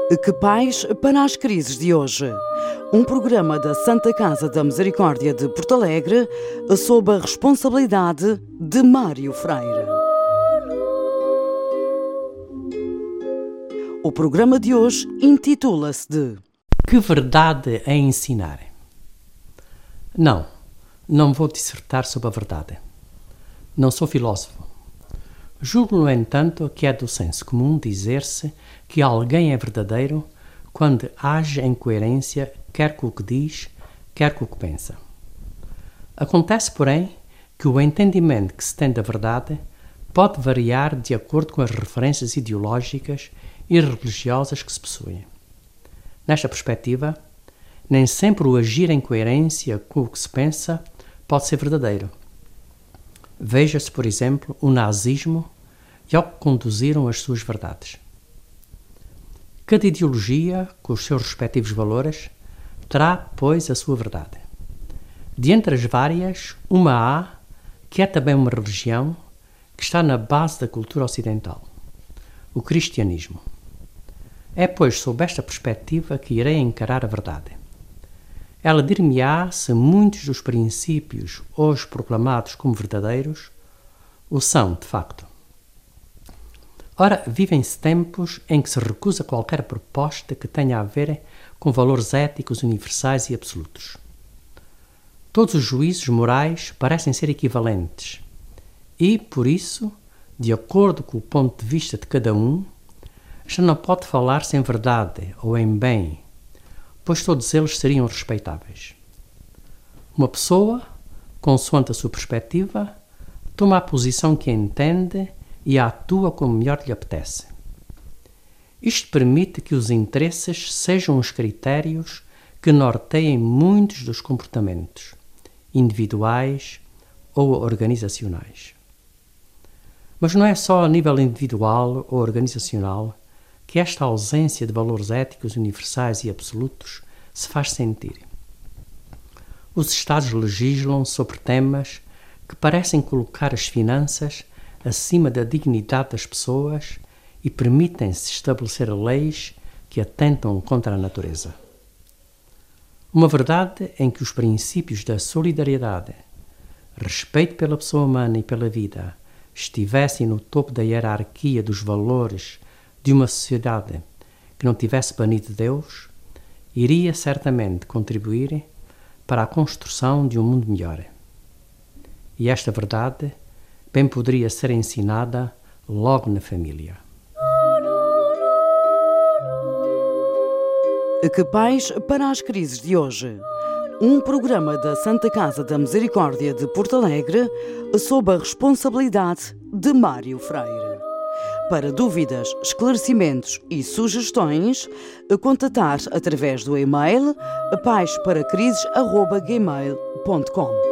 Que Paz para as Crises de hoje. Um programa da Santa Casa da Misericórdia de Porto Alegre, sob a responsabilidade de Mário Freire. O programa de hoje intitula-se de Que verdade é ensinar? Não vou dissertar sobre a verdade. Não sou filósofo. Julgo, no entanto, que é do senso comum dizer-se que alguém é verdadeiro quando age em coerência quer com o que diz, quer com o que pensa. Acontece, porém, que o entendimento que se tem da verdade pode variar de acordo com as referências ideológicas e religiosas que se possuem. Nesta perspectiva, nem sempre o agir em coerência com o que se pensa pode ser verdadeiro. Veja-se, por exemplo, o nazismo e ao que conduziram as suas verdades. Cada ideologia, com os seus respectivos valores, terá, pois, a sua verdade. De entre as várias, uma há, que é também uma religião, que está na base da cultura ocidental, o cristianismo. É, pois, sob esta perspectiva que irei encarar a verdade. Ela dir-me-á se muitos dos princípios hoje proclamados como verdadeiros o são, de facto. Ora, vivem-se tempos em que se recusa qualquer proposta que tenha a ver com valores éticos universais e absolutos. Todos os juízos morais parecem ser equivalentes e, por isso, de acordo com o ponto de vista de cada um, já não pode falar-se em verdade ou em bem, pois todos eles seriam respeitáveis. Uma pessoa, consoante a sua perspectiva, toma a posição que entende e atua como melhor lhe apetece. Isto permite que os interesses sejam os critérios que norteiem muitos dos comportamentos, individuais ou organizacionais. Mas não é só a nível individual ou organizacional que esta ausência de valores éticos universais e absolutos se faz sentir. Os Estados legislam sobre temas que parecem colocar as finanças acima da dignidade das pessoas e permitem-se estabelecer leis que atentam contra a natureza. Uma verdade em que os princípios da solidariedade, respeito pela pessoa humana e pela vida, estivessem no topo da hierarquia dos valores de uma sociedade que não tivesse banido Deus, iria certamente contribuir para a construção de um mundo melhor. E esta verdade bem poderia ser ensinada logo na família. Que Paz para as Crises de hoje. Um programa da Santa Casa da Misericórdia de Porto Alegre, sob a responsabilidade de Mário Freire. Para dúvidas, esclarecimentos e sugestões, contatar através do e-mail pazparacrises@gmail.com.